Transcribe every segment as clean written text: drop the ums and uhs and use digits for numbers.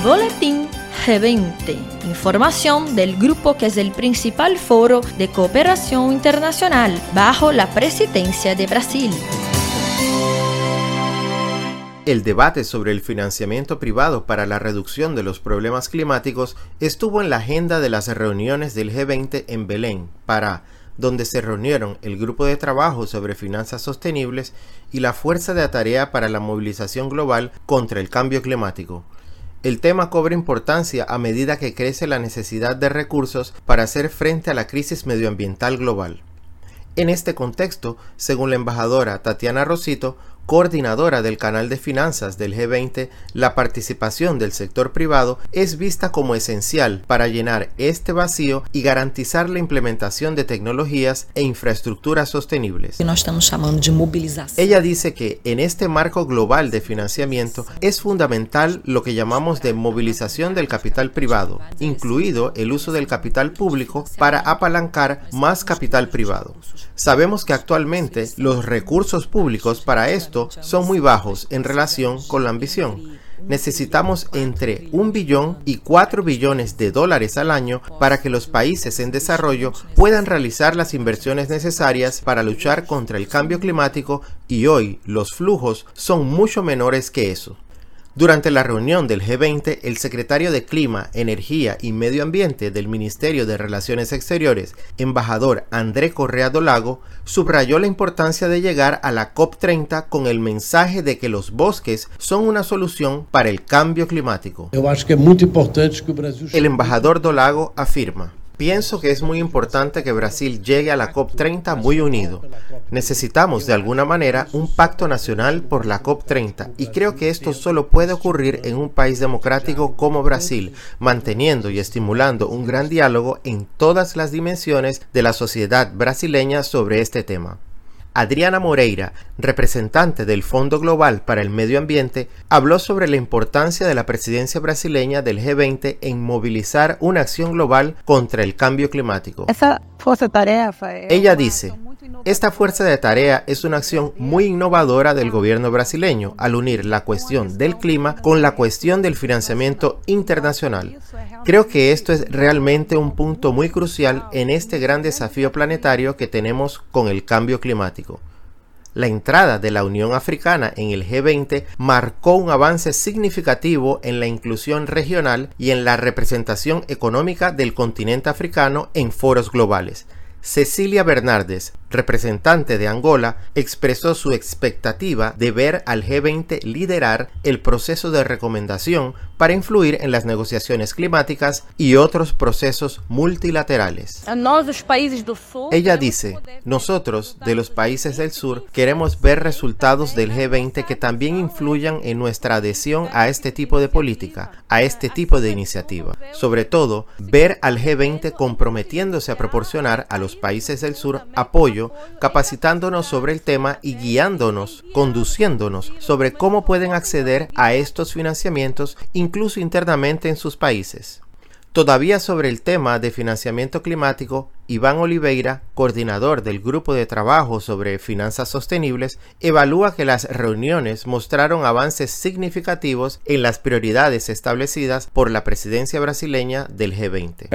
Boletín G20, información del grupo que es el principal foro de cooperación internacional bajo la presidencia de Brasil. El debate sobre el financiamiento privado para la reducción de los problemas climáticos estuvo en la agenda de las reuniones del G20 en Belén, Pará, donde se reunieron el Grupo de Trabajo sobre Finanzas Sostenibles y la Fuerza de Tarea para la Movilización Global contra el Cambio Climático. El tema cobra importancia a medida que crece la necesidad de recursos para hacer frente a la crisis medioambiental global. En este contexto, según la embajadora Tatiana Rosito, coordinadora del canal de finanzas del G20, la participación del sector privado es vista como esencial para llenar este vacío y garantizar la implementación de tecnologías e infraestructuras sostenibles. Ella dice que en este marco global de financiamiento es fundamental lo que llamamos de movilización del capital privado, incluido el uso del capital público para apalancar más capital privado. Sabemos que actualmente los recursos públicos para esto son muy bajos en relación con la ambición. Necesitamos entre 1 billón y 4 billones de dólares al año para que los países en desarrollo puedan realizar las inversiones necesarias para luchar contra el cambio climático y hoy los flujos son mucho menores que eso. Durante la reunión del G20, el secretario de Clima, Energía y Medio Ambiente del Ministerio de Relaciones Exteriores, embajador André Correa do Lago, subrayó la importancia de llegar a la COP30 con el mensaje de que los bosques son una solución para el cambio climático. El embajador do Lago afirma: pienso que es muy importante que Brasil llegue a la COP30 muy unido. Necesitamos de alguna manera un pacto nacional por la COP30 y creo que esto solo puede ocurrir en un país democrático como Brasil, manteniendo y estimulando un gran diálogo en todas las dimensiones de la sociedad brasileña sobre este tema. Adriana Moreira, representante del Fondo Global para el Medio Ambiente, habló sobre la importancia de la presidencia brasileña del G20 en movilizar una acción global contra el cambio climático. Ella dice: esta fuerza de tarea es una acción muy innovadora del gobierno brasileño al unir la cuestión del clima con la cuestión del financiamiento internacional. Creo que esto es realmente un punto muy crucial en este gran desafío planetario que tenemos con el cambio climático. La entrada de la Unión Africana en el G20 marcó un avance significativo en la inclusión regional y en la representación económica del continente africano en foros globales. Cecilia Bernardes, representante de Angola, expresó su expectativa de ver al G20 liderar el proceso de recomendación para influir en las negociaciones climáticas y otros procesos multilaterales. Ella dice: nosotros, de los países del sur, queremos ver resultados del G20 que también influyan en nuestra adhesión a este tipo de política, a este tipo de iniciativa. Sobre todo, ver al G20 comprometiéndose a proporcionar a los países del sur apoyo, capacitándonos sobre el tema y guiándonos, conduciéndonos sobre cómo pueden acceder a estos financiamientos incluso internamente en sus países. Todavía sobre el tema de financiamiento climático, Iván Oliveira, coordinador del Grupo de Trabajo sobre Finanzas Sostenibles, evalúa que las reuniones mostraron avances significativos en las prioridades establecidas por la presidencia brasileña del G20.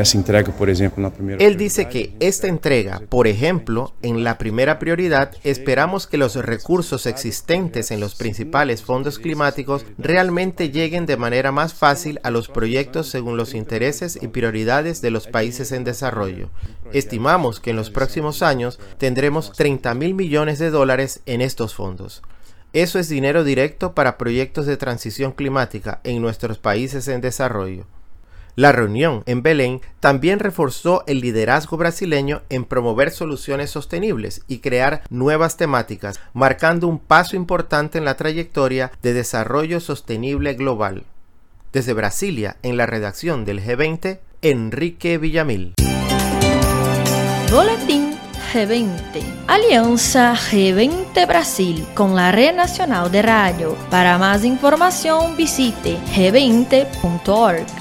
Él dice que esta entrega, por ejemplo, en la primera prioridad, esperamos que los recursos existentes en los principales fondos climáticos realmente lleguen de manera más fácil a los proyectos según los intereses y prioridades de los países en desarrollo. Estimamos que en los próximos años tendremos 30.000 millones de dólares en estos fondos. Eso es dinero directo para proyectos de transición climática en nuestros países en desarrollo. La reunión en Belén también reforzó el liderazgo brasileño en promover soluciones sostenibles y crear nuevas temáticas, marcando un paso importante en la trayectoria de desarrollo sostenible global. Desde Brasilia, en la redacción del G20, Enrique Villamil. Boletín G20. Alianza G20 Brasil con la Red Nacional de Radio. Para más información visite g20.org.